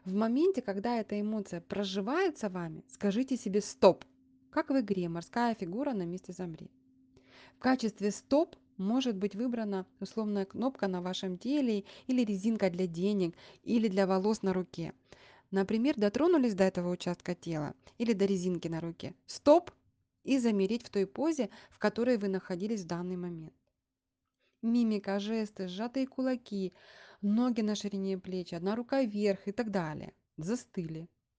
В моменте, когда эта эмоция проживается вами, скажите себе «стоп», как в игре «Морская фигура на месте замри». В качестве «стоп» может быть выбрана условная кнопка на вашем теле или резинка для денег или для волос на руке. Например, дотронулись до этого участка тела или до резинки на руке. Стоп! И замереть в той позе, в которой вы находились в данный момент. Мимика, жесты, сжатые кулаки, ноги на ширине плеч, одна рука вверх и так далее. Застыли.